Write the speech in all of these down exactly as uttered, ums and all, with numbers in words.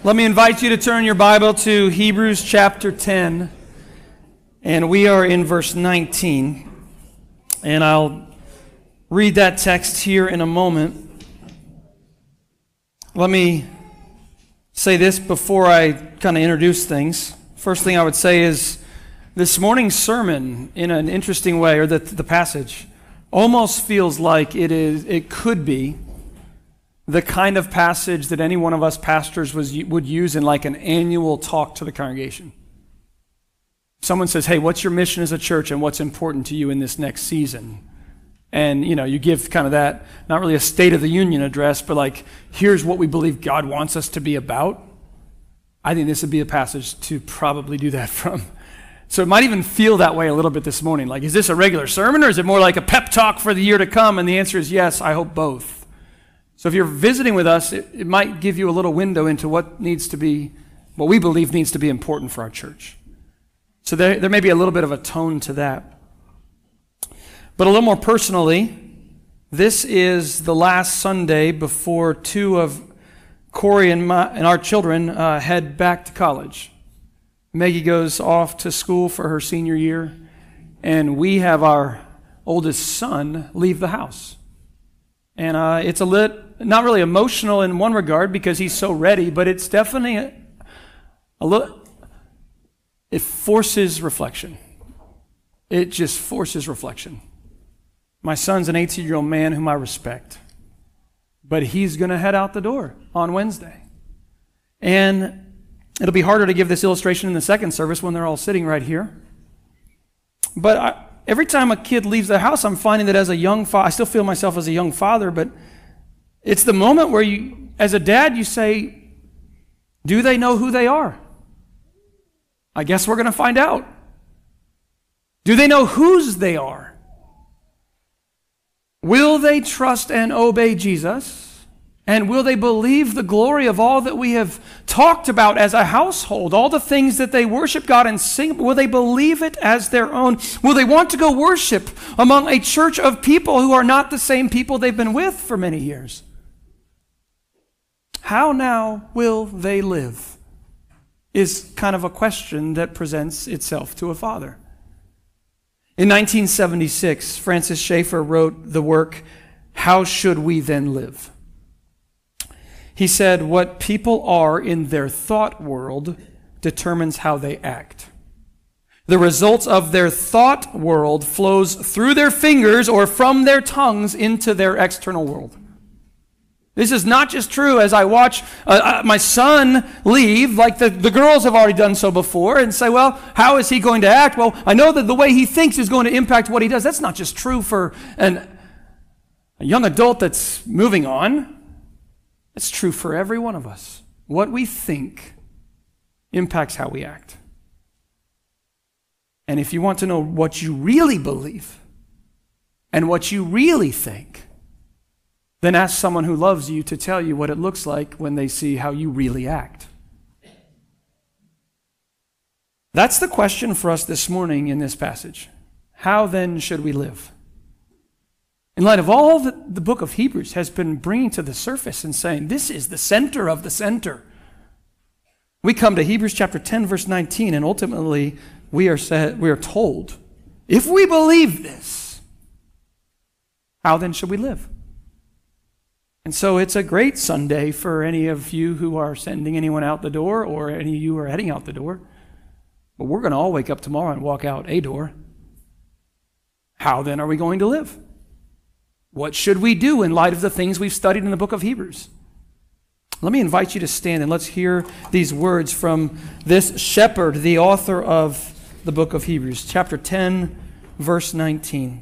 Let me invite you to turn your Bible to Hebrews chapter ten, and we are in verse nineteen, and I'll read that text here in a moment. Let me say this before I kind of introduce things. First thing I would say is this morning's sermon, in an interesting way, or the, the passage, almost feels like it is. It could be the kind of passage that any one of us pastors was, would use in like an annual talk to the congregation. Someone says, hey, what's your mission as a church and what's important to you in this next season? And, you know, you give kind of that, not really a State of the Union address, but like, here's what we believe God wants us to be about. I think this would be a passage to probably do that from. So it might even feel that way a little bit this morning. Like, is this a regular sermon or is it more like a pep talk for the year to come? And the answer is yes, I hope both. So if you're visiting with us, it, it might give you a little window into what needs to be, what we believe needs to be important for our church. So there, there may be a little bit of a tone to that. But a little more personally, this is the last Sunday before two of Corey and, my, and our children uh, head back to college. Maggie goes off to school for her senior year, and we have our oldest son leave the house. And uh, it's a lit, not really emotional in one regard because he's so ready, but it's definitely a, a little, it forces reflection. It just forces reflection. My son's an eighteen-year-old man whom I respect, but he's going to head out the door on Wednesday. And it'll be harder to give this illustration in the second service when they're all sitting right here. But I, every time a kid leaves the house, I'm finding that as a young father, I still feel myself as a young father, but it's the moment where you, as a dad, you say, do they know who they are? I guess we're going to find out. Do they know whose they are? Will they trust and obey Jesus? And will they believe the glory of all that we have talked about as a household, all the things that they worship God and sing? Will they believe it as their own? Will they want to go worship among a church of people who are not the same people they've been with for many years? How now will they live is kind of a question that presents itself to a father. In nineteen seventy-six, Francis Schaeffer wrote the work, How Should We Then Live? He said, what people are in their thought world determines how they act. The results of their thought world flows through their fingers or from their tongues into their external world. This is not just true as I watch uh, uh, my son leave, like the, the girls have already done so before, and say, well, how is he going to act? Well, I know that the way he thinks is going to impact what he does. That's not just true for an, a young adult that's moving on. It's true for every one of us. What we think impacts how we act. And if you want to know what you really believe and what you really think, then ask someone who loves you to tell you what it looks like when they see how you really act. That's the question for us this morning in this passage. How then should we live? In light of all that the book of Hebrews has been bringing to the surface and saying, this is the center of the center. We come to Hebrews chapter ten, verse nineteen, and ultimately we are said, we are told, if we believe this, how then should we live? And so it's a great Sunday for any of you who are sending anyone out the door or any of you who are heading out the door. But we're going to all wake up tomorrow and walk out a door. How then are we going to live? What should we do in light of the things we've studied in the book of Hebrews? Let me invite you to stand and let's hear these words from this shepherd, the author of the book of Hebrews, chapter ten, verse nineteen.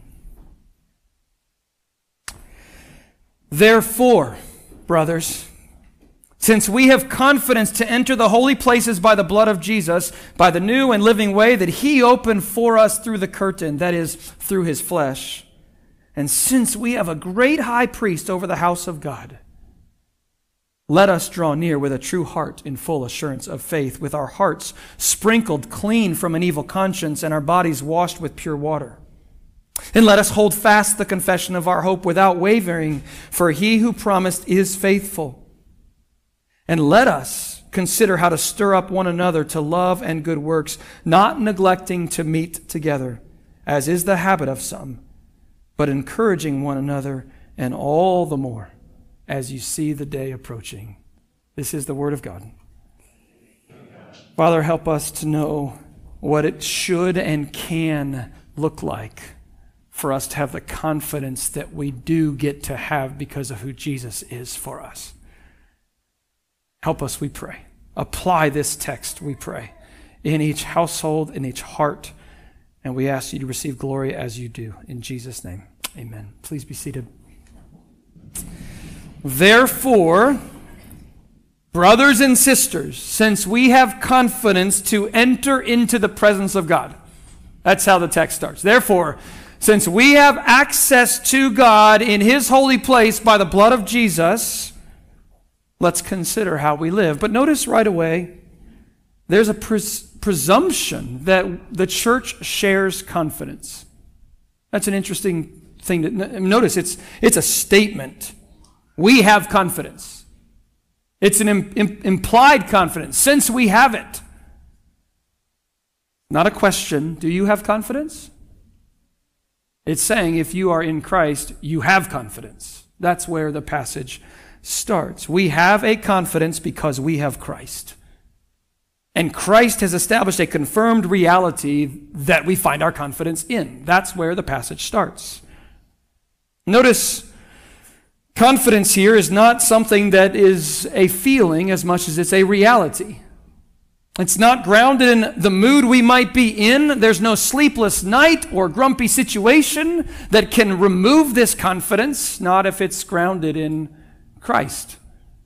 Therefore, brothers, since we have confidence to enter the holy places by the blood of Jesus, by the new and living way that he opened for us through the curtain, that is, through his flesh, and since we have a great high priest over the house of God, let us draw near with a true heart in full assurance of faith, with our hearts sprinkled clean from an evil conscience and our bodies washed with pure water. And let us hold fast the confession of our hope without wavering, for he who promised is faithful. And let us consider how to stir up one another to love and good works, not neglecting to meet together, as is the habit of some, but encouraging one another, and all the more as you see the day approaching. This is the word of God. Father, help us to know what it should and can look like for us to have the confidence that we do get to have because of who Jesus is for us. Help us, we pray. Apply this text, we pray, in each household, in each heart, and we ask you to receive glory as you do. In Jesus' name, amen. Please be seated. Therefore, brothers and sisters, since we have confidence to enter into the presence of God. That's how the text starts. Therefore, since we have access to God in His holy place by the blood of Jesus, let's consider how we live. But notice right away, there's a pres- presumption that the church shares confidence. That's an interesting thing to notice. It's, it's a statement. We have confidence. It's an im- im- implied confidence, since we have it. Not a question, do you have confidence? It's saying if you are in Christ, you have confidence. That's where the passage starts. We have a confidence because we have Christ. And Christ has established a confirmed reality that we find our confidence in. That's where the passage starts. Notice, confidence here is not something that is a feeling as much as it's a reality. It's not grounded in the mood we might be in. There's no sleepless night or grumpy situation that can remove this confidence, not if it's grounded in Christ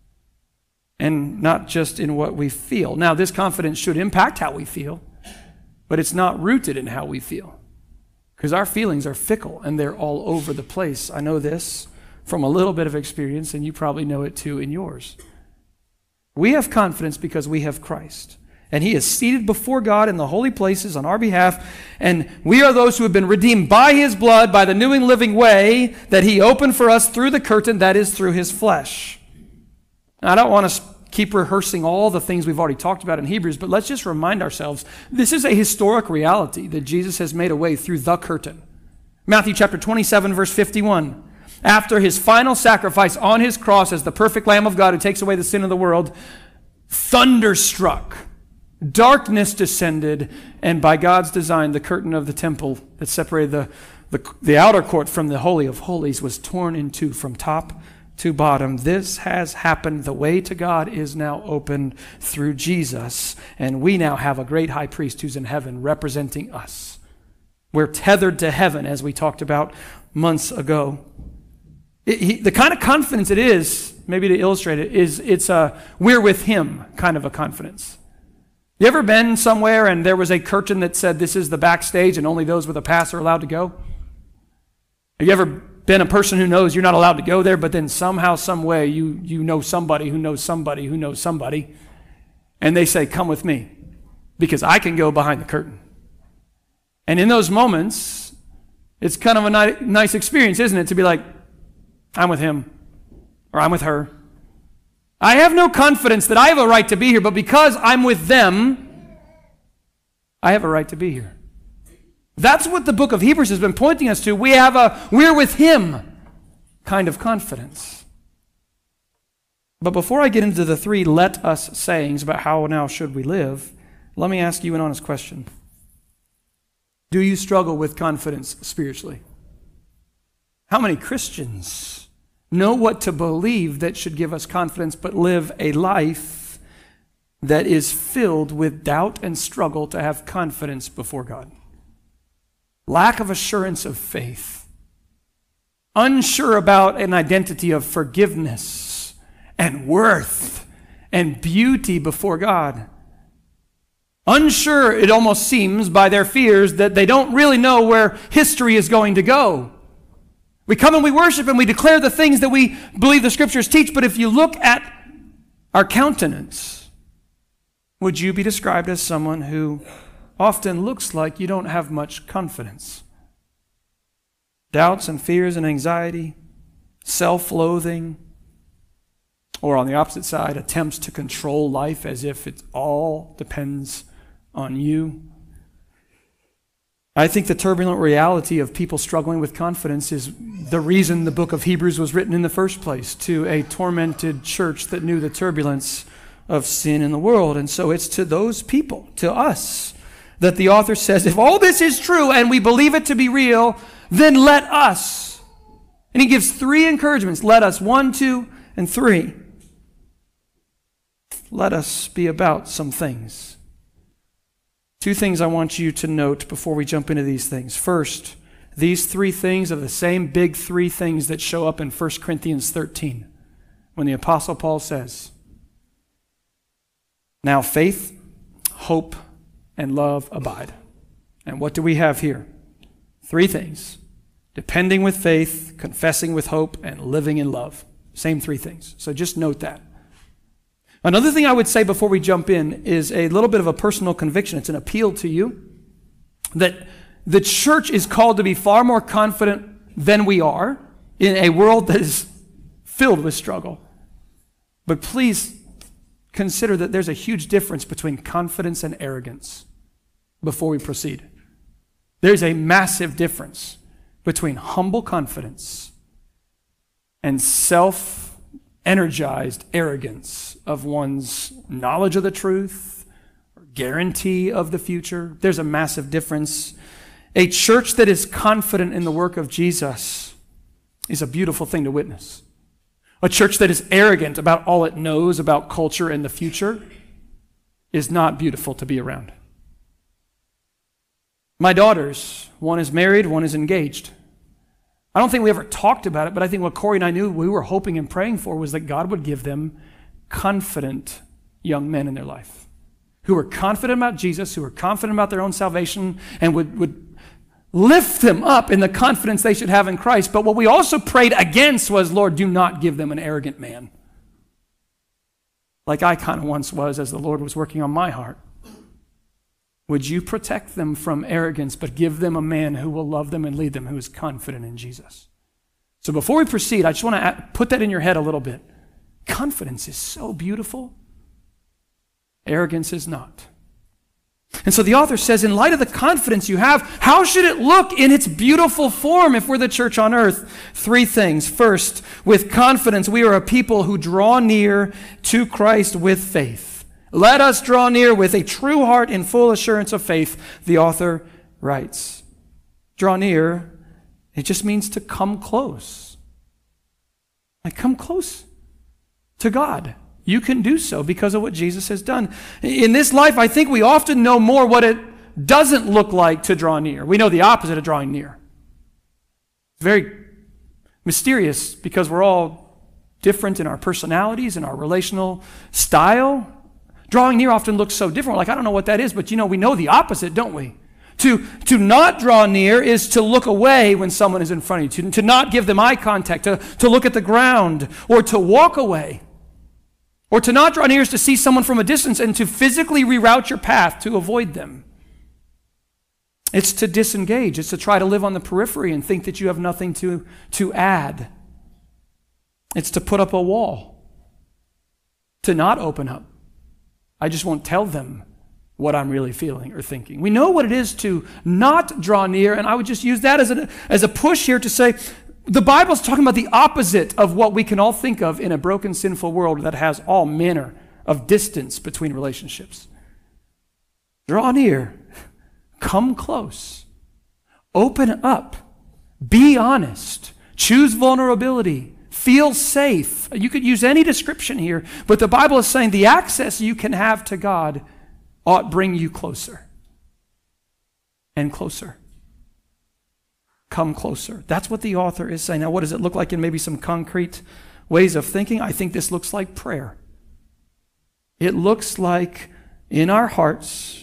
and not just in what we feel. Now, this confidence should impact how we feel, but it's not rooted in how we feel because our feelings are fickle and they're all over the place. I know this from a little bit of experience, and you probably know it too in yours. We have confidence because we have Christ. And He is seated before God in the holy places on our behalf. And we are those who have been redeemed by His blood, by the new and living way that He opened for us through the curtain, that is through His flesh. Now, I don't want to keep rehearsing all the things we've already talked about in Hebrews, but let's just remind ourselves, this is a historic reality that Jesus has made a way through the curtain. Matthew chapter twenty-seven, verse fifty-one. After His final sacrifice on His cross as the perfect Lamb of God who takes away the sin of the world, thunder struck. Darkness descended, and by God's design, the curtain of the temple that separated the, the, the outer court from the Holy of Holies was torn in two from top to bottom. This has happened. The way to God is now opened through Jesus, and we now have a great high priest who's in heaven representing us. We're tethered to heaven, as we talked about months ago. It, he, the kind of confidence it is, maybe to illustrate it, is it's a we're with Him kind of a confidence. You ever been somewhere and there was a curtain that said this is the backstage and only those with a pass are allowed to go? Have you ever been a person who knows you're not allowed to go there, but then somehow, some way, you, you know somebody who knows somebody who knows somebody, and they say, come with me, because I can go behind the curtain. And in those moments, it's kind of a ni- nice experience, isn't it, to be like, I'm with him, or I'm with her. I have no confidence that I have a right to be here, but because I'm with them, I have a right to be here. That's what the book of Hebrews has been pointing us to. We have a we're with Him kind of confidence. But before I get into the three let us sayings about how now should we live, let me ask you an honest question. Do you struggle with confidence spiritually? How many Christians know what to believe that should give us confidence, but live a life that is filled with doubt and struggle to have confidence before God? Lack of assurance of faith. Unsure about an identity of forgiveness and worth and beauty before God. Unsure, it almost seems, by their fears that they don't really know where history is going to go. We come and we worship and we declare the things that we believe the Scriptures teach, but if you look at our countenance, would you be described as someone who often looks like you don't have much confidence? Doubts and fears and anxiety, self-loathing, Or on the opposite side, attempts to control life as if it all depends on you. I think the turbulent reality of people struggling with confidence is the reason the book of Hebrews was written in the first place, to a tormented church that knew the turbulence of sin in the world. And so it's to those people, to us, that the author says, if all this is true and we believe it to be real, then let us. And he gives three encouragements. Let us, one, two, and three. Let us be about some things. Two things I want you to note before we jump into these things. First, these three things are the same big three things that show up in First Corinthians thirteen, when the Apostle Paul says, now faith, hope, and love abide. And what do we have here? Three things. Depending with faith, confessing with hope, and living in love. Same three things. So just note that. Another thing I would say before we jump in is a little bit of a personal conviction. It's an appeal to you that the church is called to be far more confident than we are in a world that is filled with struggle. But please consider that there's a huge difference between confidence and arrogance before we proceed. There's a massive difference between humble confidence and self-energized arrogance of one's knowledge of the truth or guarantee of the future. There's a massive difference. A church that is confident in the work of Jesus is a beautiful thing to witness. A church that is arrogant about all it knows about culture and the future is not beautiful to be around. My daughters, one is married, one is engaged. I don't think we ever talked about it, but I think what Corey and I knew we were hoping and praying for was that God would give them confident young men in their life who were confident about Jesus, who were confident about their own salvation, and would, would lift them up in the confidence they should have in Christ. But what we also prayed against was, Lord, do not give them an arrogant man. Like I kind of once was as the Lord was working on my heart. Would you protect them from arrogance, but give them a man who will love them and lead them, who is confident in Jesus? So before we proceed, I just want to put that in your head a little bit. Confidence is so beautiful. Arrogance is not. And so the author says, in light of the confidence you have, how should it look in its beautiful form if we're the church on earth? Three things. First, with confidence, we are a people who draw near to Christ with faith. Let us draw near with a true heart in full assurance of faith, the author writes. Draw near, it just means to come close. Like come close to God. You can do so because of what Jesus has done. In this life, I think we often know more what it doesn't look like to draw near. We know the opposite of drawing near. It's very mysterious because we're all different in our personalities and our relational style. Drawing near often looks so different. We're like, I don't know what that is, but you know, we know the opposite, don't we? To, to not draw near is to look away when someone is in front of you, to, to not give them eye contact, to, to look at the ground, or to walk away. Or to not draw near is to see someone from a distance and to physically reroute your path to avoid them. It's to disengage. It's to try to live on the periphery and think that you have nothing to, to add. It's to put up a wall. To not open up. I just won't tell them what I'm really feeling or thinking. We know what it is to not draw near, and I would just use that as a, as a push here to say, the Bible's talking about the opposite of what we can all think of in a broken, sinful world that has all manner of distance between relationships. Draw near. Come close. Open up. Be honest. Choose vulnerability. Feel safe. You could use any description here, but the Bible is saying the access you can have to God ought bring you closer and closer. Come closer. That's what the author is saying. Now, what does it look like in maybe some concrete ways of thinking? I think this looks like prayer. It looks like in our hearts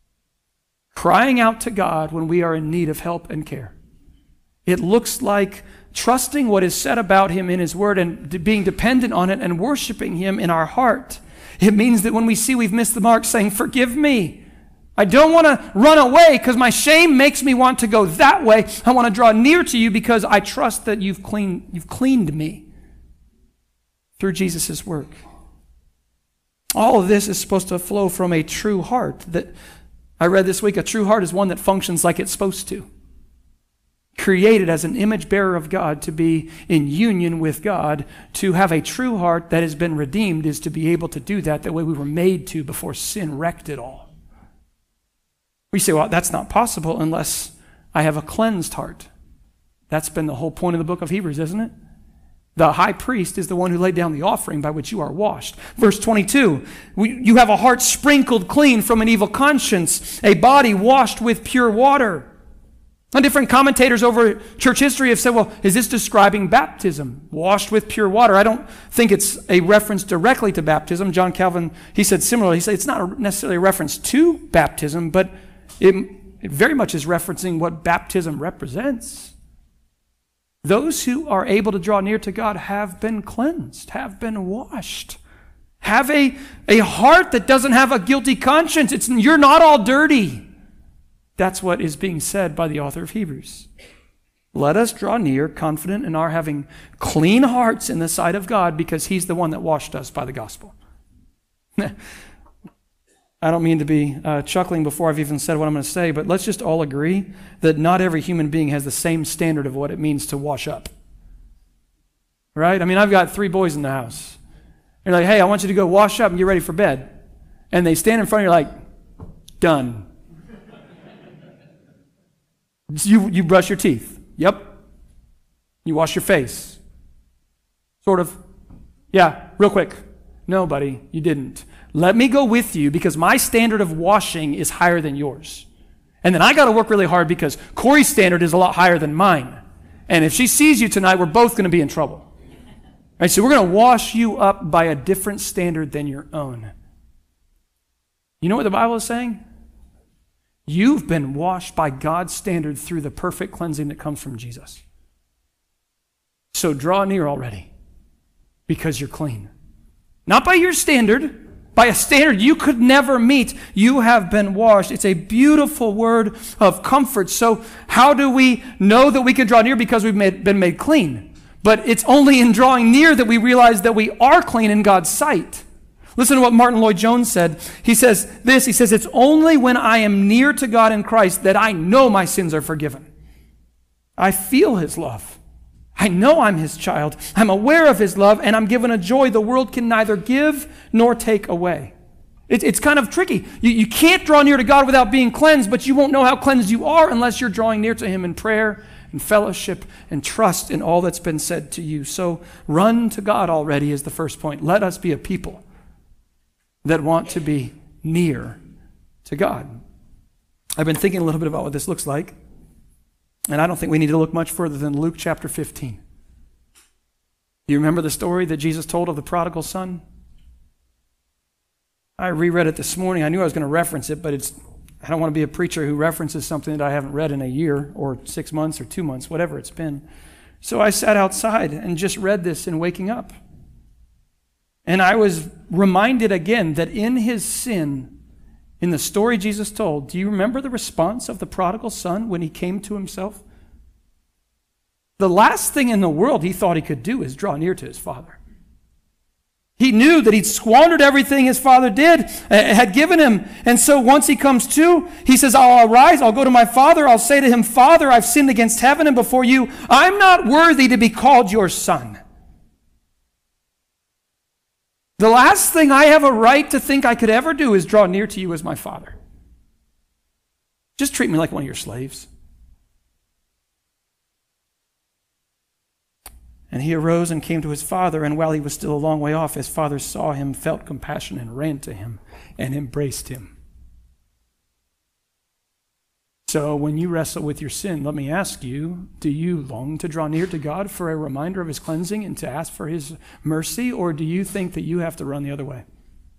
crying out to God when we are in need of help and care. It looks like trusting what is said about Him in His Word and being dependent on it and worshiping Him in our heart. It means that when we see we've missed the mark, saying, forgive me. I don't want to run away because my shame makes me want to go that way. I want to draw near to you because I trust that you've cleaned, you've cleaned me. through Jesus' work. All of this is supposed to flow from a true heart. That I read this week, a true heart is one that functions like it's supposed to. Created as an image bearer of God, to be in union with God, to have a true heart that has been redeemed, is to be able to do that the way we were made to before sin wrecked it all. We say, well, that's not possible unless I have a cleansed heart. That's been the whole point of the book of Hebrews, isn't it? The high priest is the one who laid down the offering by which you are washed. Verse twenty-two, we, you have a heart sprinkled clean from an evil conscience, a body washed with pure water. And different commentators over church history have said, well, is this describing baptism? Washed with pure water. I don't think it's a reference directly to baptism. John Calvin, he said similarly. He said it's not necessarily a reference to baptism, but it, it very much is referencing what baptism represents. Those who are able to draw near to God have been cleansed, have been washed, have a, a heart that doesn't have a guilty conscience. It's, you're not all dirty. That's what is being said by the author of Hebrews. Let us draw near, confident in our having clean hearts in the sight of God, because He's the one that washed us by the gospel. I don't mean to be uh, chuckling before I've even said what I'm going to say, but let's just all agree that not every human being has the same standard of what it means to wash up. Right? I mean, I've got three boys in the house. They're like, hey, I want you to go wash up and get ready for bed. And they stand in front of you like, done. You, you brush your teeth. Yep. You wash your face. Sort of. Yeah, real quick. No, buddy, you didn't. Let me go with you because my standard of washing is higher than yours. And then I got to work really hard because Corey's standard is a lot higher than mine. And if she sees you tonight, we're both going to be in trouble. Right, so we're going to wash you up by a different standard than your own. You know what the Bible is saying? You've been washed by God's standard through the perfect cleansing that comes from Jesus. So draw near already because you're clean. Not by your standard, by a standard you could never meet. You have been washed. It's a beautiful word of comfort. So how do we know that we can draw near? Because we've made, been made clean. But it's only in drawing near that we realize that we are clean in God's sight. Listen to what Martin Lloyd-Jones said. He says this, he says, it's only when I am near to God in Christ that I know my sins are forgiven. I feel His love. I know I'm His child. I'm aware of His love, and I'm given a joy the world can neither give nor take away. It, it's kind of tricky. You, you can't draw near to God without being cleansed, but you won't know how cleansed you are unless you're drawing near to Him in prayer and fellowship and trust in all that's been said to you. So run to God already is the first point. Let us be a people that want to be near to God. I've been thinking a little bit about what this looks like, and I don't think we need to look much further than Luke chapter fifteen. Do you remember the story that Jesus told of the prodigal son? I reread it this morning. I knew I was going to reference it, but it's I don't want to be a preacher who references something that I haven't read in a year or six months or two months, whatever it's been. So I sat outside and just read this in waking up. And I was reminded again that in his sin, in the story Jesus told, do you remember the response of the prodigal son when he came to himself? The last thing in the world he thought he could do is draw near to his father. He knew that he'd squandered everything his father did, had given him. And so once he comes to, he says, I'll arise, I'll go to my father, I'll say to him, Father, I've sinned against heaven and before you. I'm not worthy to be called your son. The last thing I have a right to think I could ever do is draw near to you as my father. Just treat me like one of your slaves. And he arose and came to his father, and while he was still a long way off, his father saw him, felt compassion, and ran to him and embraced him. So when you wrestle with your sin, let me ask you, do you long to draw near to God for a reminder of his cleansing and to ask for his mercy, or do you think that you have to run the other way?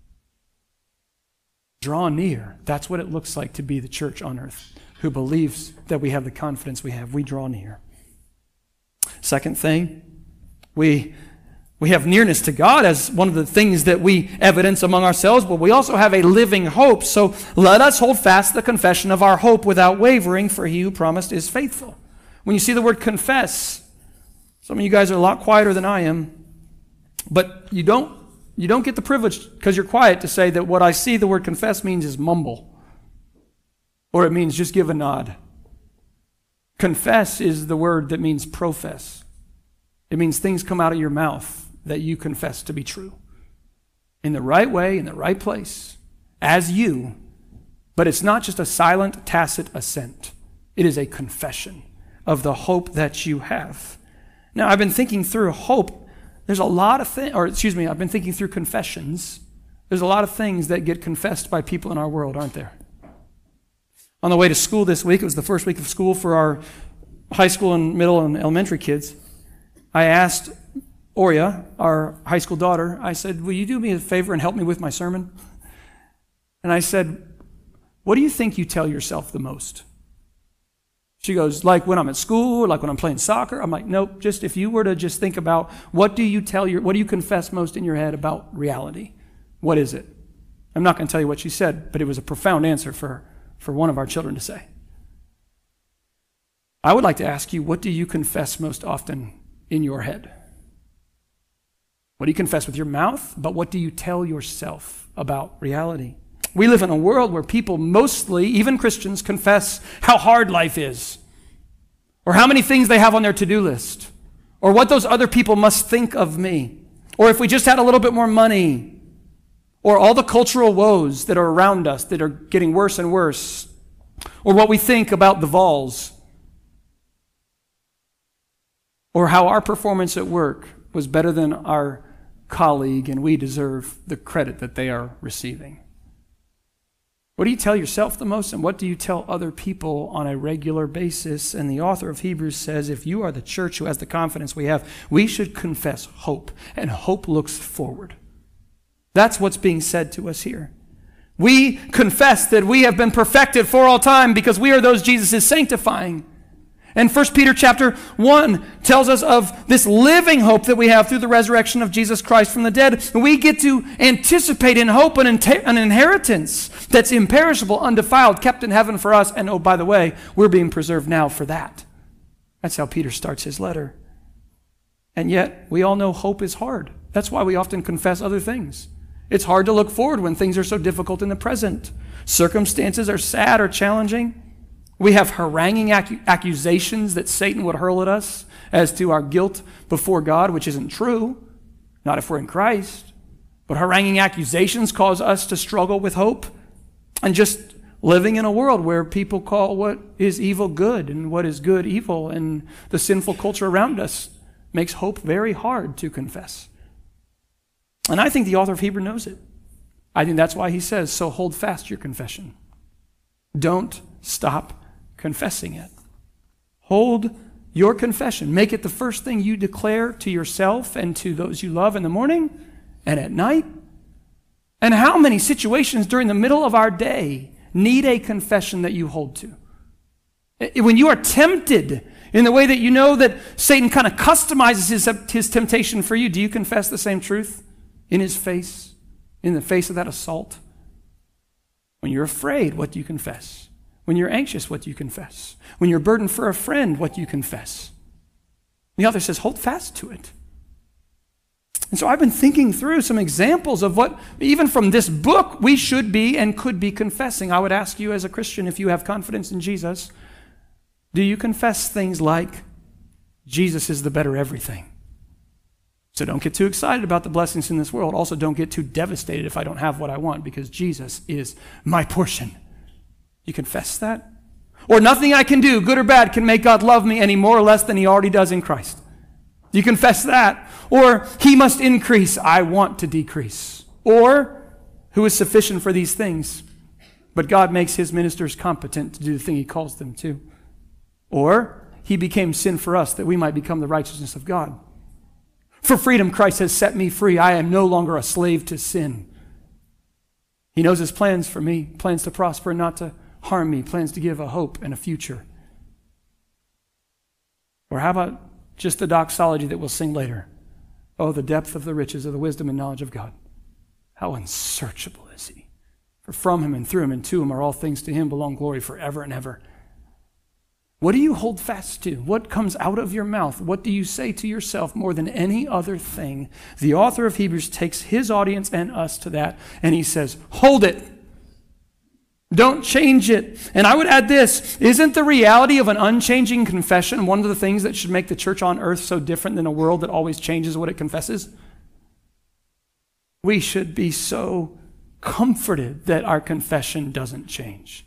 Draw near. That's what it looks like to be the church on earth, who believes that we have the confidence we have. We draw near. Second thing, we We have nearness to God as one of the things that we evidence among ourselves, but we also have a living hope. So let us hold fast the confession of our hope without wavering, for he who promised is faithful. When you see the word confess, some of you guys are a lot quieter than I am. But you don't, you don't get the privilege, because you're quiet, to say that what I see the word confess means is mumble. Or it means just give a nod. Confess is the word that means profess. It means things come out of your mouth that you confess to be true. In the right way, in the right place, as you. But it's not just a silent, tacit assent. It is a confession of the hope that you have. Now, I've been thinking through hope. There's a lot of things, or excuse me, I've been thinking through confessions. There's a lot of things that get confessed by people in our world, aren't there? On the way to school this week, it was the first week of school for our high school and middle and elementary kids. I asked Oria, our high school daughter, I said, will you do me a favor and help me with my sermon? And I said, what do you think you tell yourself the most? She goes, like when I'm at school, or like when I'm playing soccer? I'm like, nope, just if you were to just think about what do you tell your, what do you confess most in your head about reality? What is it? I'm not going to tell you what she said, but it was a profound answer for her. For one of our children to say. I would like to ask you, what do you confess most often in your head? What do you confess with your mouth? But what do you tell yourself about reality? We live in a world where people mostly, even Christians, confess how hard life is, or how many things they have on their to-do list, or what those other people must think of me, or if we just had a little bit more money, or all the cultural woes that are around us that are getting worse and worse, or what we think about the Vols, or how our performance at work was better than our colleague and we deserve the credit that they are receiving. What do you tell yourself the most, and what do you tell other people on a regular basis? And the author of Hebrews says, if you are the church who has the confidence we have, we should confess hope, and hope looks forward. That's what's being said to us here. We confess that we have been perfected for all time because we are those Jesus is sanctifying. And First Peter chapter one tells us of this living hope that we have through the resurrection of Jesus Christ from the dead. We get to anticipate in hope an, an inheritance that's imperishable, undefiled, kept in heaven for us. And oh, by the way, we're being preserved now for that. That's how Peter starts his letter. And yet, we all know hope is hard. That's why we often confess other things. It's hard to look forward when things are so difficult in the present. Circumstances are sad or challenging. We have haranguing accu- accusations that Satan would hurl at us as to our guilt before God, which isn't true, not if we're in Christ. But haranguing accusations cause us to struggle with hope, and just living in a world where people call what is evil good and what is good evil, and the sinful culture around us makes hope very hard to confess. And I think the author of Hebrews knows it. I think that's why he says, so hold fast your confession. Don't stop confessing it. Hold your confession. Make it the first thing you declare to yourself and to those you love in the morning and at night. And how many situations during the middle of our day need a confession that you hold to? When you are tempted in the way that you know that Satan kind of customizes his, his temptation for you, do you confess the same truth in his face, in the face of that assault? When you're afraid, what do you confess? When you're anxious, what do you confess? When you're burdened for a friend, what do you confess? The author says, hold fast to it. And so I've been thinking through some examples of what, even from this book, we should be and could be confessing. I would ask you as a Christian, if you have confidence in Jesus, do you confess things like, Jesus is the better everything? So don't get too excited about the blessings in this world. Also, don't get too devastated if I don't have what I want, because Jesus is my portion. You confess that? Or nothing I can do, good or bad, can make God love me any more or less than he already does in Christ. You confess that. Or he must increase, I want to decrease. Or who is sufficient for these things, but God makes his ministers competent to do the thing he calls them to. Or he became sin for us that we might become the righteousness of God. For freedom Christ has set me free. I am no longer a slave to sin. He knows his plans for me, plans to prosper and not to harm me, plans to give a hope and a future. Or how about just the doxology that we'll sing later? Oh, the depth of the riches of the wisdom and knowledge of God. How unsearchable is he? For from him and through him and to him are all things. To him belong glory forever and ever. What do you hold fast to? What comes out of your mouth? What do you say to yourself more than any other thing? The author of Hebrews takes his audience and us to that, and he says, hold it. Don't change it. And I would add this, isn't the reality of an unchanging confession one of the things that should make the church on earth so different than a world that always changes what it confesses? We should be so comforted that our confession doesn't change.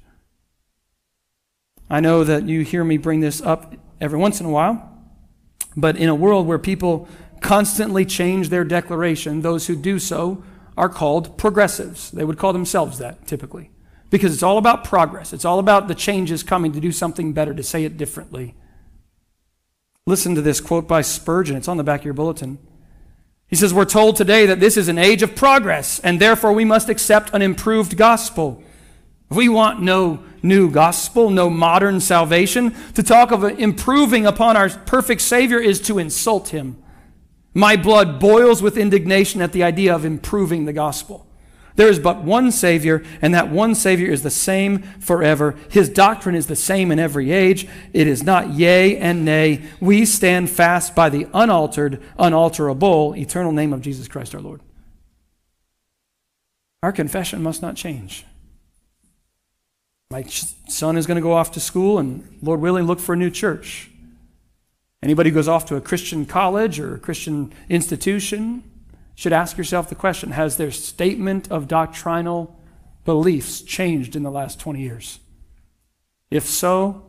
I know that you hear me bring this up every once in a while, but in a world where people constantly change their declaration, those who do so are called progressives. They would call themselves that, typically, because it's all about progress. It's all about the changes coming to do something better, to say it differently. Listen to this quote by Spurgeon. It's on the back of your bulletin. He says, we're told today that this is an age of progress, and therefore we must accept an improved gospel. We want no new gospel, no modern salvation. To talk of improving upon our perfect Savior is to insult him. My blood boils with indignation at the idea of improving the gospel. There is but one Savior, and that one Savior is the same forever. His doctrine is the same in every age. It is not yea and nay. We stand fast by the unaltered, unalterable, eternal name of Jesus Christ our Lord. Our confession must not change. My son is going to go off to school and, Lord willing, look for a new church. Anybody who goes off to a Christian college or a Christian institution should ask yourself the question, has their statement of doctrinal beliefs changed in the last twenty years? If so,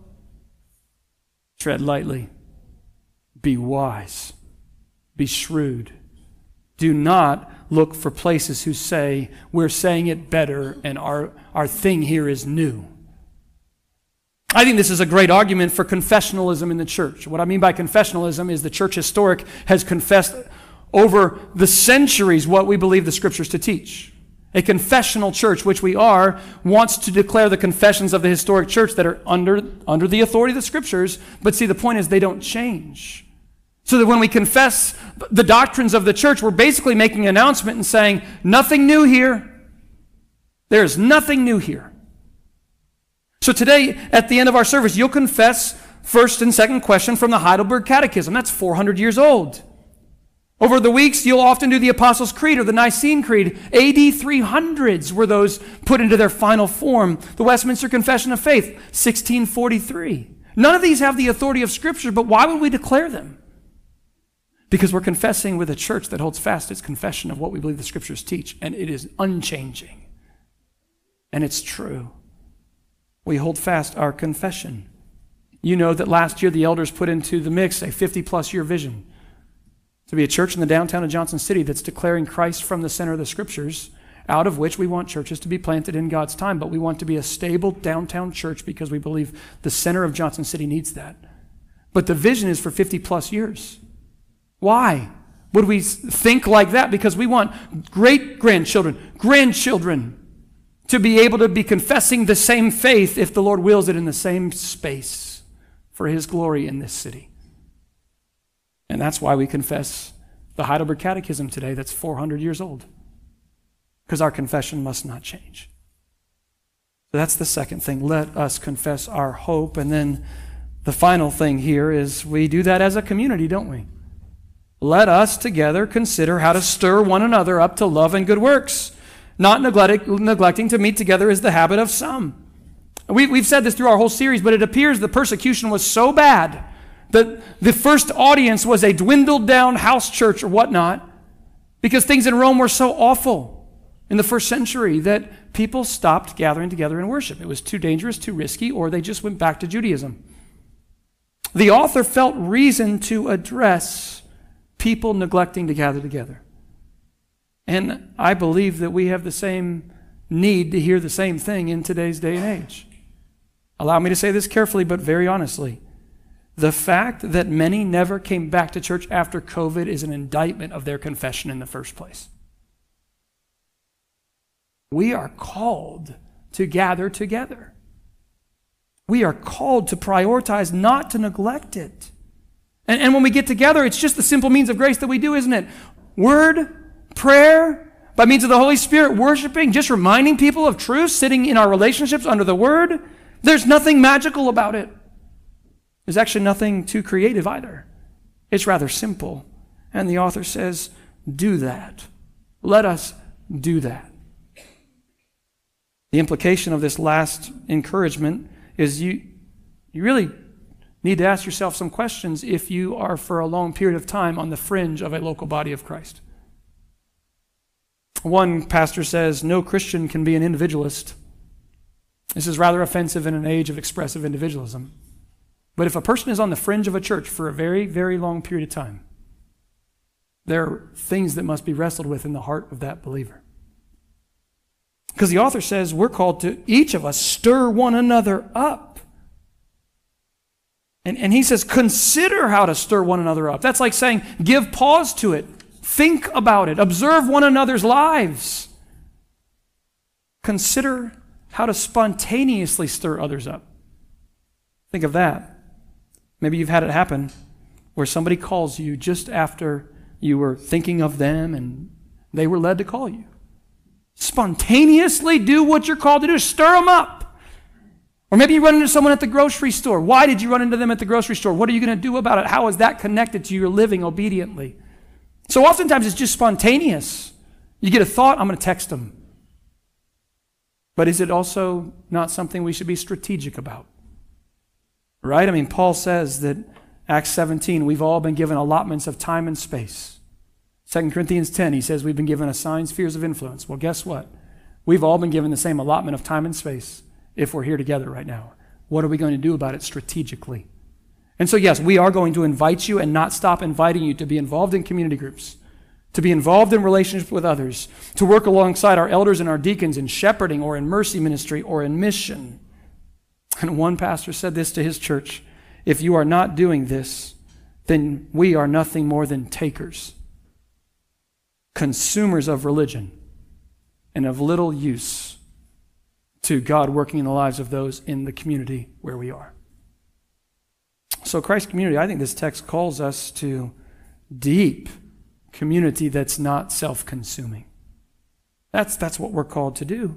tread lightly. Be wise. Be shrewd. Do not look for places who say, we're saying it better and our, our thing here is new. I think this is a great argument for confessionalism in the church. What I mean by confessionalism is the church historic has confessed over the centuries what we believe the Scriptures to teach. A confessional church, which we are, wants to declare the confessions of the historic church that are under, under the authority of the Scriptures, but see, the point is they don't change. So that when we confess the doctrines of the church, we're basically making an announcement and saying, nothing new here. There's nothing new here. So today, at the end of our service, you'll confess first and second question from the Heidelberg Catechism. That's four hundred years old. Over the weeks, you'll often do the Apostles' Creed or the Nicene Creed. A D three hundreds were those put into their final form. The Westminster Confession of Faith, sixteen forty-three. None of these have the authority of Scripture, but why would we declare them? Because we're confessing with a church that holds fast its confession of what we believe the Scriptures teach, and it is unchanging. And it's true. We hold fast our confession. You know that last year the elders put into the mix a fifty-plus year vision to be a church in the downtown of Johnson City that's declaring Christ from the center of the Scriptures, out of which we want churches to be planted in God's time. But we want to be a stable downtown church because we believe the center of Johnson City needs that. But the vision is for fifty-plus years. Why would we think like that? Because we want great-grandchildren, grandchildren, to be able to be confessing the same faith, if the Lord wills it, in the same space for His glory in this city. And that's why we confess the Heidelberg Catechism today that's four hundred years old. Because our confession must not change. So that's the second thing. Let us confess our hope. And then the final thing here is we do that as a community, don't we? Let us together consider how to stir one another up to love and good works, not neglect, neglecting to meet together is the habit of some. We, we've said this through our whole series, but it appears the persecution was so bad that the first audience was a dwindled down house church or whatnot, because things in Rome were so awful in the first century that people stopped gathering together in worship. It was too dangerous, too risky, or they just went back to Judaism. The author felt reason to address people neglecting to gather together. And I believe that we have the same need to hear the same thing in today's day and age. Allow me to say this carefully, but very honestly. The fact that many never came back to church after COVID is an indictment of their confession in the first place. We are called to gather together. We are called to prioritize, not to neglect it. And, and when we get together, it's just the simple means of grace that we do, isn't it? Word, prayer, by means of the Holy Spirit, worshiping, just reminding people of truth, sitting in our relationships under the Word. There's nothing magical about it. There's actually nothing too creative either. It's rather simple. And the author says, do that. Let us do that. The implication of this last encouragement is you, you really need to ask yourself some questions if you are for a long period of time on the fringe of a local body of Christ. One pastor says, no Christian can be an individualist. This is rather offensive in an age of expressive individualism. But if a person is on the fringe of a church for a very, very long period of time, there are things that must be wrestled with in the heart of that believer. Because the author says we're called to, each of us, stir one another up. And, and he says, consider how to stir one another up. That's like saying, give pause to it. Think about it. Observe one another's lives. Consider how to spontaneously stir others up. Think of that. Maybe you've had it happen where somebody calls you just after you were thinking of them and they were led to call you. Spontaneously do what you're called to do. Stir them up. Or maybe you run into someone at the grocery store. Why did you run into them at the grocery store? What are you going to do about it? How is that connected to your living obediently? So oftentimes it's just spontaneous. You get a thought, I'm going to text them. But is it also not something we should be strategic about? Right? I mean, Paul says that Acts seventeen, we've all been given allotments of time and space. Second Corinthians ten, he says we've been given assigned spheres of influence. Well, guess what? We've all been given the same allotment of time and space if we're here together right now. What are we going to do about it strategically? And so, yes, we are going to invite you and not stop inviting you to be involved in community groups, to be involved in relationships with others, to work alongside our elders and our deacons in shepherding or in mercy ministry or in mission. And one pastor said this to his church, if you are not doing this, then we are nothing more than takers, consumers of religion, and of little use to God working in the lives of those in the community where we are. So Christ community, I think this text calls us to deep community that's not self-consuming. That's, that's what we're called to do.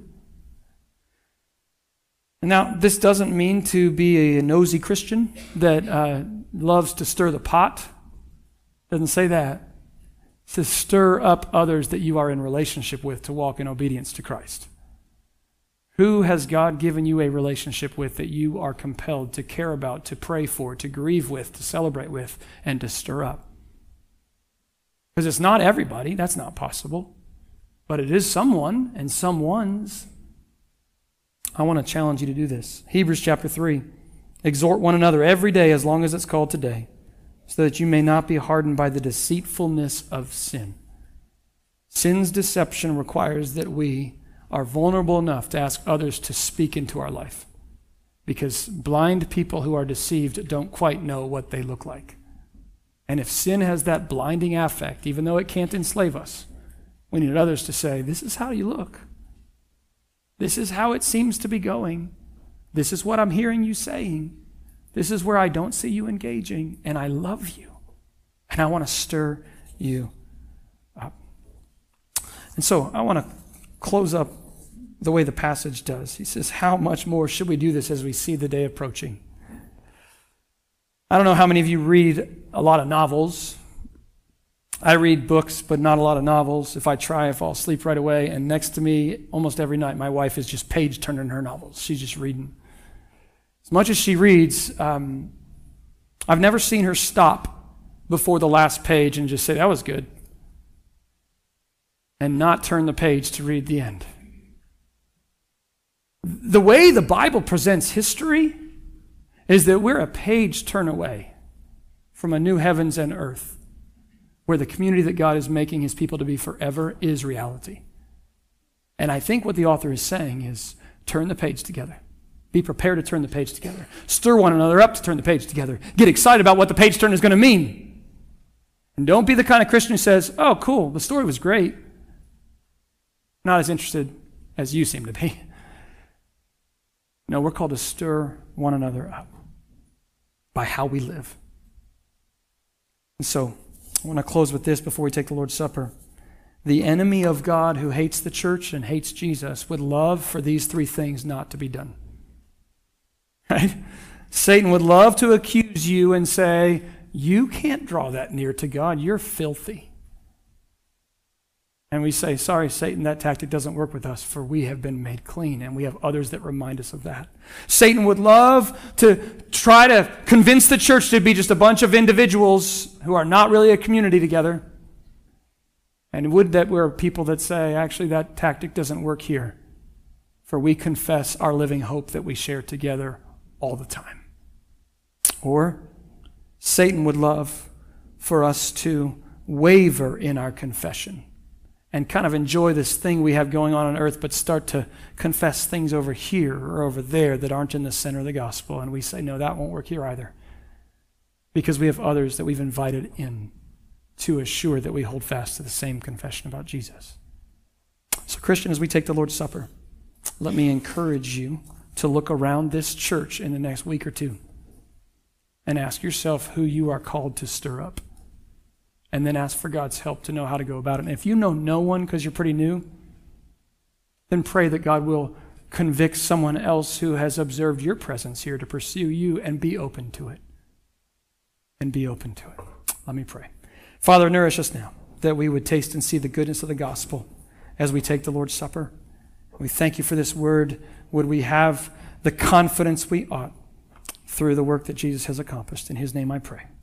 Now, this doesn't mean to be a nosy Christian that uh, loves to stir the pot. Doesn't say that. It's to stir up others that you are in relationship with to walk in obedience to Christ. Who has God given you a relationship with that you are compelled to care about, to pray for, to grieve with, to celebrate with, and to stir up? Because it's not everybody. That's not possible. But it is someone and someone's. I want to challenge you to do this. Hebrews chapter three. Exhort one another every day as long as it's called today, so that you may not be hardened by the deceitfulness of sin. Sin's deception requires that we are vulnerable enough to ask others to speak into our life, because blind people who are deceived don't quite know what they look like. And if sin has that blinding affect, even though it can't enslave us, we need others to say, this is how you look. This is how it seems to be going. This is what I'm hearing you saying. This is where I don't see you engaging, and I love you, and I want to stir you up. And so I want to close up the way the passage does. He says, how much more should we do this as we see the day approaching? I don't know how many of you read a lot of novels. I read books, but not a lot of novels. If I try, I fall asleep right away. And next to me, almost every night, my wife is just page turning her novels. She's just reading. As much as she reads, um, I've never seen her stop before the last page and just say, that was good, and not turn the page to read the end. The way the Bible presents history is that we're a page turn away from a new heavens and earth, where the community that God is making his people to be forever is reality. And I think what the author is saying is, turn the page together. Be prepared to turn the page together. Stir one another up to turn the page together. Get excited about what the page turn is going to mean. And don't be the kind of Christian who says, oh, cool, the story was great. Not as interested as you seem to be. No, we're called to stir one another up by how we live. And so, I want to close with this before we take the Lord's Supper. The enemy of God who hates the church and hates Jesus would love for these three things not to be done. Right? Satan would love to accuse you and say, you can't draw that near to God. You're filthy. And we say, sorry, Satan, that tactic doesn't work with us, for we have been made clean, and we have others that remind us of that. Satan would love to try to convince the church to be just a bunch of individuals who are not really a community together. And would that we're people that say, actually, that tactic doesn't work here, for we confess our living hope that we share together all the time. Or Satan would love for us to waver in our confession and kind of enjoy this thing we have going on on earth, but start to confess things over here or over there that aren't in the center of the gospel. And we say, no, that won't work here either, because we have others that we've invited in to assure that we hold fast to the same confession about Jesus. So, Christian, as we take the Lord's Supper, let me encourage you to look around this church in the next week or two and ask yourself who you are called to stir up. And then ask for God's help to know how to go about it. And if you know no one because you're pretty new, then pray that God will convict someone else who has observed your presence here to pursue you, and be open to it. And be open to it. Let me pray. Father, nourish us now, that we would taste and see the goodness of the gospel as we take the Lord's Supper. We thank you for this word. Would we have the confidence we ought through the work that Jesus has accomplished. In his name I pray.